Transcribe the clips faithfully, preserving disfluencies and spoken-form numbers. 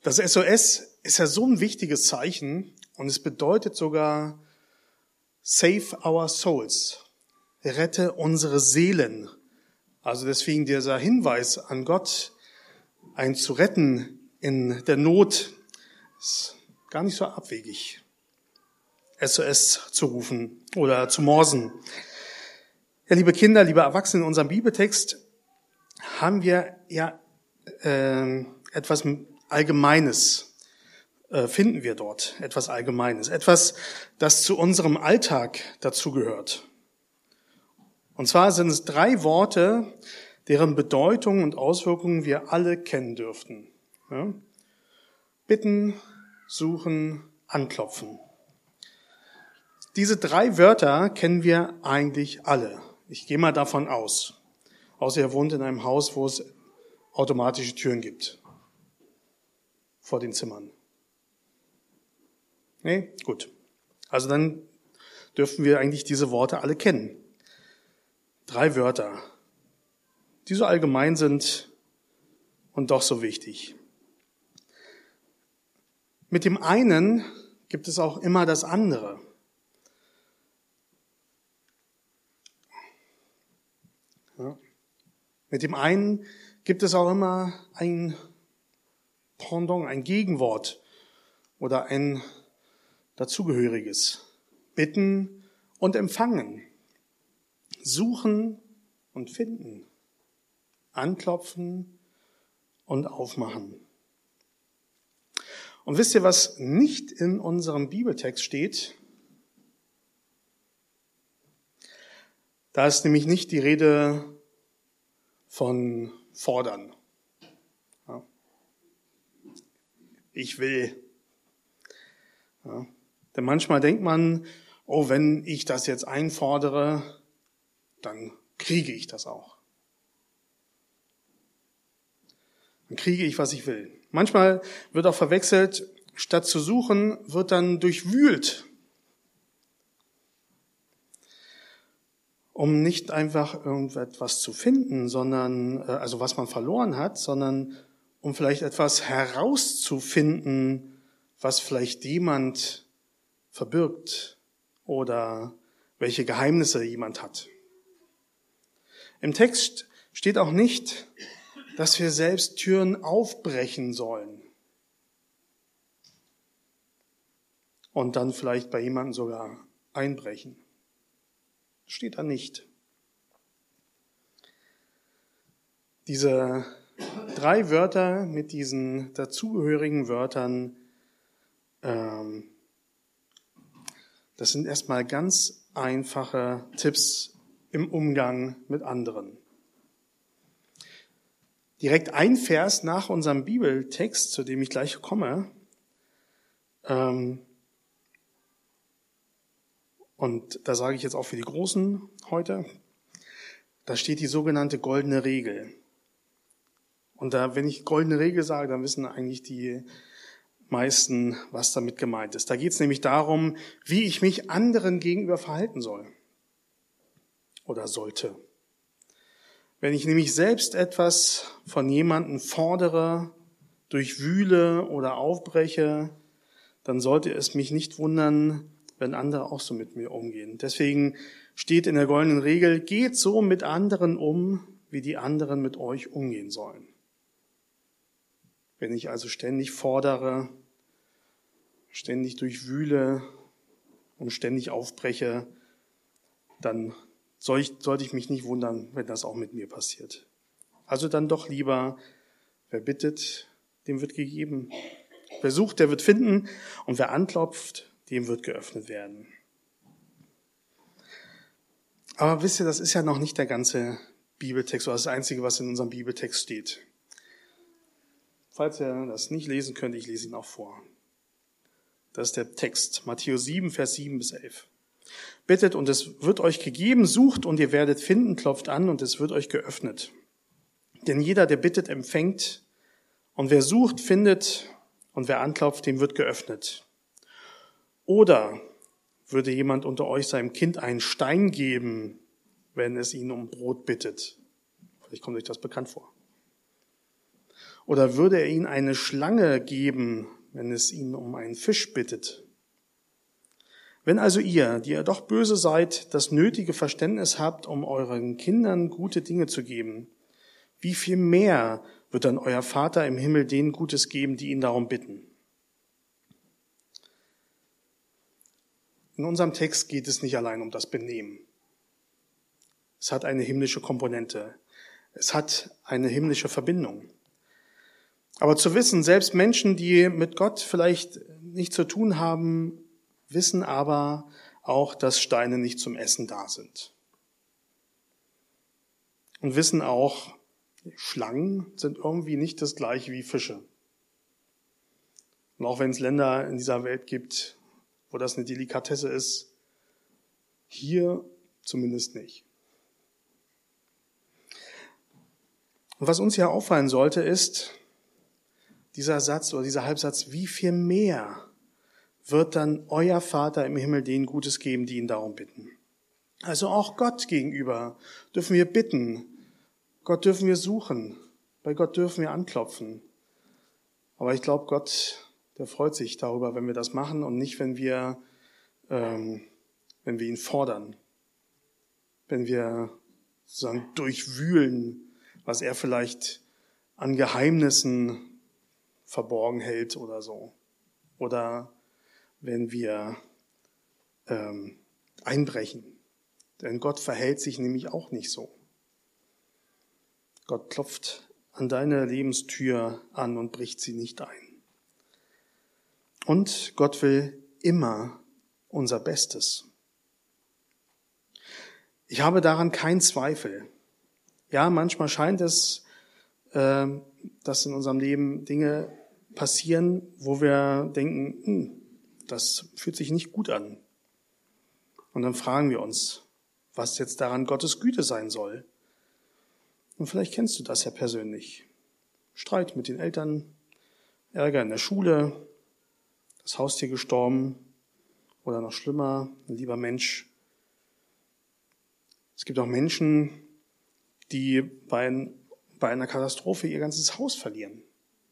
Das S O S ist ja so ein wichtiges Zeichen und es bedeutet sogar Save our souls, rette unsere Seelen. Also deswegen dieser Hinweis an Gott, einen zu retten in der Not, ist gar nicht so abwegig, S O S zu rufen oder zu morsen. Ja, liebe Kinder, liebe Erwachsene, in unserem Bibeltext haben wir ja äh, etwas Allgemeines, äh, finden wir dort, etwas Allgemeines, etwas, das zu unserem Alltag dazugehört. Und zwar sind es drei Worte, deren Bedeutung und Auswirkungen wir alle kennen dürften. Ja? Bitten, suchen, anklopfen. Diese drei Wörter kennen wir eigentlich alle. Ich gehe mal davon aus. Außer ihr wohnt in einem Haus, wo es automatische Türen gibt. Vor den Zimmern. Nee? Gut. Also dann dürfen wir eigentlich diese Worte alle kennen. Drei Wörter, die so allgemein sind und doch so wichtig. Mit dem einen gibt es auch immer das andere. Ja. Mit dem einen gibt es auch immer ein Pendant, ein Gegenwort oder ein dazugehöriges. Bitten und empfangen. Suchen und finden. Anklopfen und aufmachen. Und wisst ihr, was nicht in unserem Bibeltext steht? Da ist nämlich nicht die Rede von fordern. Ja. Ich will. Ja. Denn manchmal denkt man, oh, wenn ich das jetzt einfordere, dann kriege ich das auch. Dann kriege ich, was ich will. Manchmal wird auch verwechselt, statt zu suchen, wird dann durchwühlt. Um nicht einfach irgendetwas zu finden, sondern, also was man verloren hat, sondern um vielleicht etwas herauszufinden, was vielleicht jemand verbirgt oder welche Geheimnisse jemand hat. Im Text steht auch nicht, dass wir selbst Türen aufbrechen sollen und dann vielleicht bei jemandem sogar einbrechen. Steht da nicht. Diese drei Wörter mit diesen dazugehörigen Wörtern, ähm, das sind erstmal ganz einfache Tipps im Umgang mit anderen. Direkt ein Vers nach unserem Bibeltext, zu dem ich gleich komme, ähm, und da sage ich jetzt auch für die Großen heute, da steht die sogenannte goldene Regel. Und da, wenn ich goldene Regel sage, dann wissen eigentlich die meisten, was damit gemeint ist. Da geht es nämlich darum, wie ich mich anderen gegenüber verhalten soll oder sollte. Wenn ich nämlich selbst etwas von jemandem fordere, durchwühle oder aufbreche, dann sollte es mich nicht wundern, wenn andere auch so mit mir umgehen. Deswegen steht in der goldenen Regel, geht so mit anderen um, wie die anderen mit euch umgehen sollen. Wenn ich also ständig fordere, ständig durchwühle und ständig aufbreche, dann soll ich, sollte ich mich nicht wundern, wenn das auch mit mir passiert. Also dann doch lieber, wer bittet, dem wird gegeben. Wer sucht, der wird finden. Und wer anklopft, dem wird geöffnet werden. Aber wisst ihr, das ist ja noch nicht der ganze Bibeltext, oder das Einzige, was in unserem Bibeltext steht. Falls ihr das nicht lesen könnt, ich lese ihn auch vor. Das ist der Text, Matthäus sieben, Vers sieben bis elf. Bittet und es wird euch gegeben, sucht und ihr werdet finden, klopft an und es wird euch geöffnet. Denn jeder, der bittet, empfängt und wer sucht, findet und wer anklopft, dem wird geöffnet. Oder würde jemand unter euch seinem Kind einen Stein geben, wenn es ihn um Brot bittet? Vielleicht kommt euch das bekannt vor. Oder würde er ihnen eine Schlange geben, wenn es ihn um einen Fisch bittet? Wenn also ihr, die ihr doch böse seid, das nötige Verständnis habt, um euren Kindern gute Dinge zu geben, wie viel mehr wird dann euer Vater im Himmel denen Gutes geben, die ihn darum bitten? In unserem Text geht es nicht allein um das Benehmen. Es hat eine himmlische Komponente. Es hat eine himmlische Verbindung. Aber zu wissen, selbst Menschen, die mit Gott vielleicht nichts zu tun haben, wissen aber auch, dass Steine nicht zum Essen da sind. Und wissen auch, Schlangen sind irgendwie nicht das gleiche wie Fische. Und auch wenn es Länder in dieser Welt gibt, wo das eine Delikatesse ist, hier zumindest nicht. Und was uns hier auffallen sollte, ist dieser Satz oder dieser Halbsatz, wie viel mehr wird dann euer Vater im Himmel denen Gutes geben, die ihn darum bitten. Also auch Gott gegenüber dürfen wir bitten, Gott dürfen wir suchen, bei Gott dürfen wir anklopfen. Aber ich glaube, Gott, der freut sich darüber, wenn wir das machen und nicht, wenn wir, ähm, wenn wir ihn fordern, wenn wir sozusagen durchwühlen, was er vielleicht an Geheimnissen verborgen hält oder so. Oder wenn wir ähm, einbrechen. Denn Gott verhält sich nämlich auch nicht so. Gott klopft an deine Lebenstür an und bricht sie nicht ein. Und Gott will immer unser Bestes. Ich habe daran keinen Zweifel. Ja, manchmal scheint es, äh, dass in unserem Leben Dinge passieren, wo wir denken, hm, das fühlt sich nicht gut an. Und dann fragen wir uns, was jetzt daran Gottes Güte sein soll. Und vielleicht kennst du das ja persönlich. Streit mit den Eltern, Ärger in der Schule, das Haustier gestorben oder noch schlimmer, ein lieber Mensch. Es gibt auch Menschen, die bei, ein, bei einer Katastrophe ihr ganzes Haus verlieren.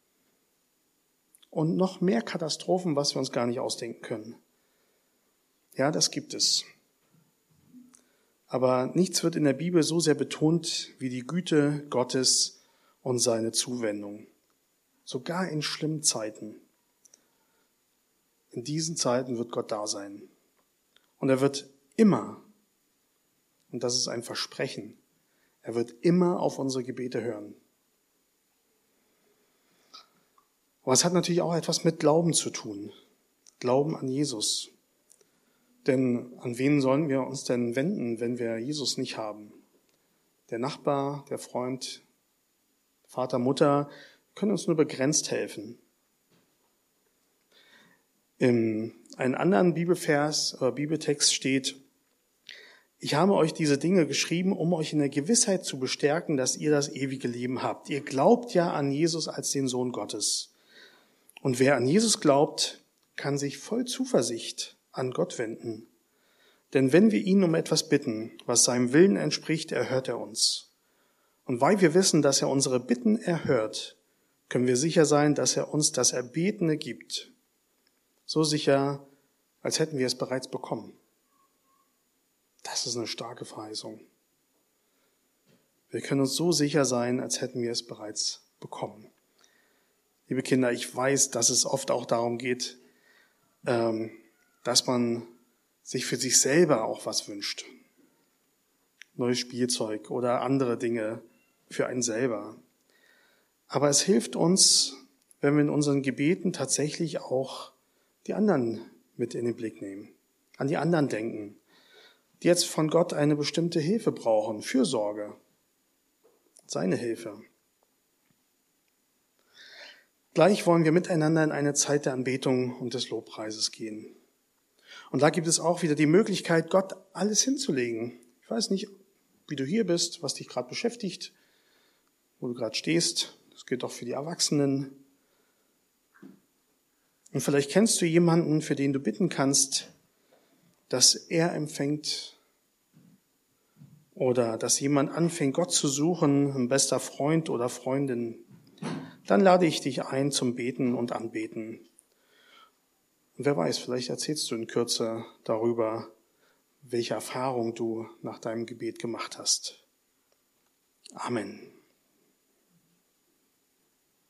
Und noch mehr Katastrophen, was wir uns gar nicht ausdenken können. Ja, das gibt es. Aber nichts wird in der Bibel so sehr betont wie die Güte Gottes und seine Zuwendung. Sogar in schlimmen Zeiten. In diesen Zeiten wird Gott da sein. Und er wird immer, und das ist ein Versprechen, er wird immer auf unsere Gebete hören. Aber es hat natürlich auch etwas mit Glauben zu tun. Glauben an Jesus. Denn an wen sollen wir uns denn wenden, wenn wir Jesus nicht haben? Der Nachbar, der Freund, Vater, Mutter können uns nur begrenzt helfen. In einem anderen Bibelvers oder Bibeltext steht, ich habe euch diese Dinge geschrieben, um euch in der Gewissheit zu bestärken, dass ihr das ewige Leben habt. Ihr glaubt ja an Jesus als den Sohn Gottes. Und wer an Jesus glaubt, kann sich voll Zuversicht an Gott wenden. Denn wenn wir ihn um etwas bitten, was seinem Willen entspricht, erhört er uns. Und weil wir wissen, dass er unsere Bitten erhört, können wir sicher sein, dass er uns das Erbetene gibt. So sicher, als hätten wir es bereits bekommen. Das ist eine starke Verheißung. Wir können uns so sicher sein, als hätten wir es bereits bekommen. Liebe Kinder, ich weiß, dass es oft auch darum geht, dass man sich für sich selber auch was wünscht. Neues Spielzeug oder andere Dinge für einen selber. Aber es hilft uns, wenn wir in unseren Gebeten tatsächlich auch die anderen mit in den Blick nehmen, an die anderen denken, die jetzt von Gott eine bestimmte Hilfe brauchen, Fürsorge, seine Hilfe. Gleich wollen wir miteinander in eine Zeit der Anbetung und des Lobpreises gehen. Und da gibt es auch wieder die Möglichkeit, Gott alles hinzulegen. Ich weiß nicht, wie du hier bist, was dich gerade beschäftigt, wo du gerade stehst. Das gilt auch für die Erwachsenen. Und vielleicht kennst du jemanden, für den du bitten kannst, dass er empfängt oder dass jemand anfängt, Gott zu suchen, ein bester Freund oder Freundin. dann lade ich dich ein zum Beten und Anbeten. Und wer weiß, vielleicht erzählst du in Kürze darüber, welche Erfahrung du nach deinem Gebet gemacht hast. Amen.